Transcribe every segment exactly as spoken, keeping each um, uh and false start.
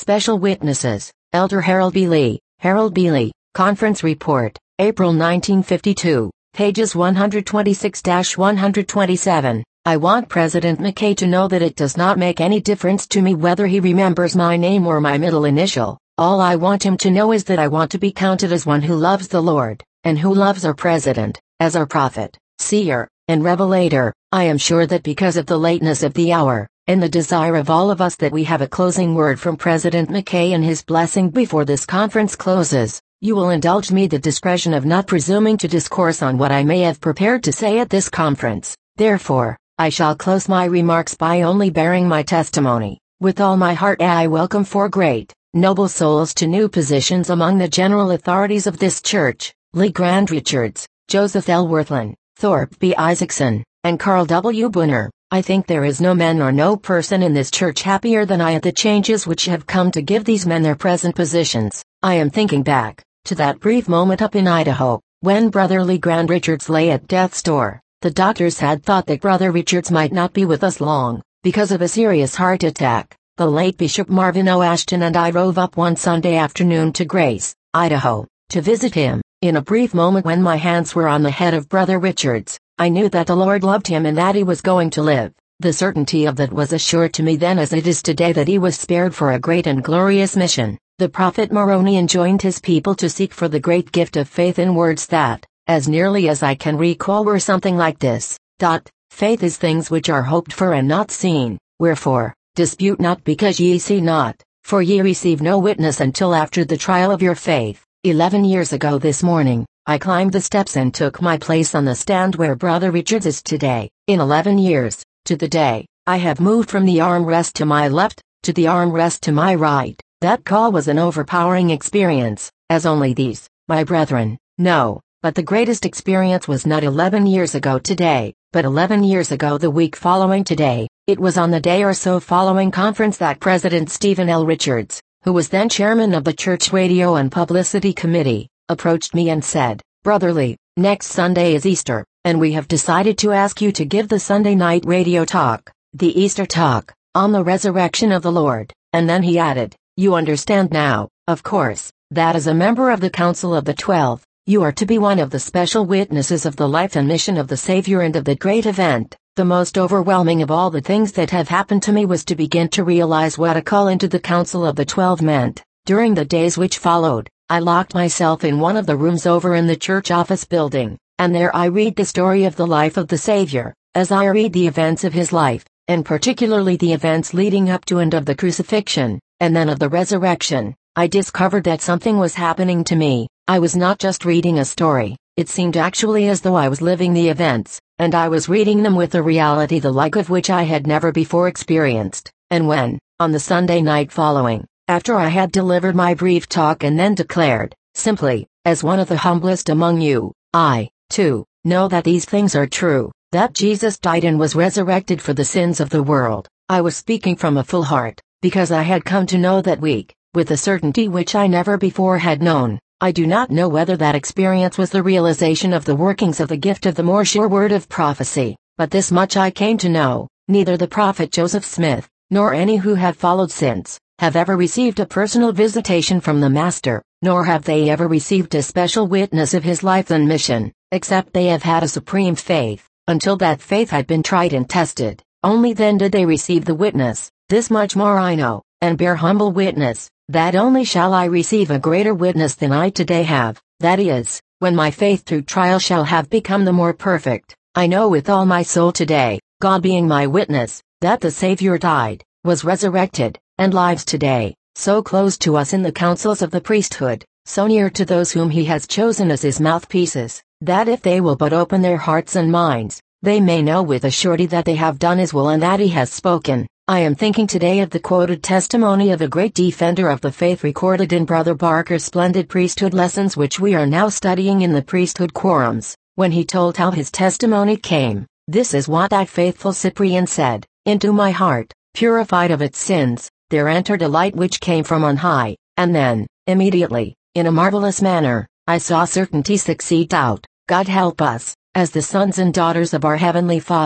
Special Witnesses, Elder Harold B. Lee. Harold B. Lee, Conference Report, April nineteen fifty-two, pages one twenty-six to one twenty-seven. I want President McKay to know that it does not make any difference to me whether he remembers my name or my middle initial. All I want him to know is that I want to be counted as one who loves the Lord, and who loves our President, as our prophet, seer, and revelator. I am sure that because of the lateness of the hour, and the desire of all of us that we have a closing word from President McKay and his blessing before this conference closes, you will indulge me the discretion of not presuming to discourse on what I may have prepared to say at this conference. Therefore, I shall close my remarks by only bearing my testimony. With all my heart I welcome four great, noble souls to new positions among the general authorities of this church: Lee Grand Richards, Joseph L. Worthland, Thorpe B. Isaacson, and Carl W. Bunner. I think there is no man or no person in this church happier than I at the changes which have come to give these men their present positions. I am thinking back to that brief moment up in Idaho, when Brother Lee Grand Richards lay at death's door. The doctors had thought that Brother Richards might not be with us long, because of a serious heart attack. The late Bishop Marvin O. Ashton and I drove up one Sunday afternoon to Grace, Idaho, to visit him. In a brief moment when my hands were on the head of Brother Richards, I knew that the Lord loved him and that he was going to live. The certainty of that was assured to me then as it is today that he was spared for a great and glorious mission. The prophet Moroni enjoined his people to seek for the great gift of faith in words that, as nearly as I can recall, were something like this. Dot, faith is things which are hoped for and not seen, wherefore, dispute not because ye see not, for ye receive no witness until after the trial of your faith. Eleven years ago this morning, I climbed the steps and took my place on the stand where Brother Richards is today. In eleven years, to the day, I have moved from the armrest to my left, to the armrest to my right. That call was an overpowering experience, as only these, my brethren, know. But the greatest experience was not eleven years ago today, but eleven years ago the week following today. It was on the day or so following conference that President Stephen L. Richards, who was then chairman of the Church Radio and Publicity Committee, approached me and said, "Brother Lee, next Sunday is Easter, and we have decided to ask you to give the Sunday night radio talk, the Easter talk, on the resurrection of the Lord." And then he added, "You understand now, of course, that as a member of the Council of the Twelve, you are to be one of the special witnesses of the life and mission of the Savior and of the great event." The most overwhelming of all the things that have happened to me was to begin to realize what a call into the Council of the Twelve meant. During the days which followed, I locked myself in one of the rooms over in the church office building, and there I read the story of the life of the Savior. As I read the events of his life, and particularly the events leading up to and of the crucifixion, and then of the resurrection, I discovered that something was happening to me. I was not just reading a story, it seemed actually as though I was living the events, and I was reading them with a reality the like of which I had never before experienced. And when, on the Sunday night following, after I had delivered my brief talk and then declared, simply, as one of the humblest among you, I, too, know that these things are true, that Jesus died and was resurrected for the sins of the world, I was speaking from a full heart, because I had come to know that week, with a certainty which I never before had known. I do not know whether that experience was the realization of the workings of the gift of the more sure word of prophecy, but this much I came to know: neither the prophet Joseph Smith, nor any who have followed since, have ever received a personal visitation from the Master, nor have they ever received a special witness of his life and mission, except they have had a supreme faith. Until that faith had been tried and tested, only then did they receive the witness. This much more I know, and bear humble witness, that only shall I receive a greater witness than I today have, that is, when my faith through trial shall have become the more perfect. I know with all my soul today, God being my witness, that the Savior died, was resurrected, and lives today, so close to us in the councils of the priesthood, so near to those whom he has chosen as his mouthpieces, that if they will but open their hearts and minds, they may know with a surety that they have done his will and that he has spoken. I am thinking today of the quoted testimony of a great defender of the faith recorded in Brother Barker's splendid priesthood lessons, which we are now studying in the priesthood quorums, when he told how his testimony came. This is what that faithful Cyprian said: "Into my heart, purified of its sins, there entered a light which came from on high, and then, immediately, in a marvelous manner, I saw certainty succeed doubt. God help us, as the sons and daughters of our Heavenly Father,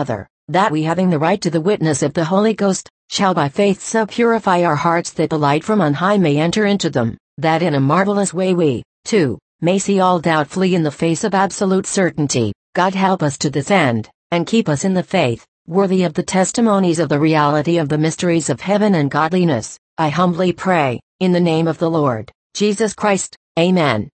that we, having the right to the witness of the Holy Ghost, shall by faith so purify our hearts that the light from on high may enter into them, that in a marvelous way we, too, may see all doubt flee in the face of absolute certainty. God help us to this end, and keep us in the faith, worthy of the testimonies of the reality of the mysteries of heaven and godliness, I humbly pray, in the name of the Lord Jesus Christ. Amen.